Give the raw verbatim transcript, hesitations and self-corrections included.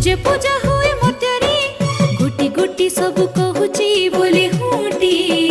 जे पूजा हुए मोतरी गुटी गुटी सब कहूची बोले हुटी।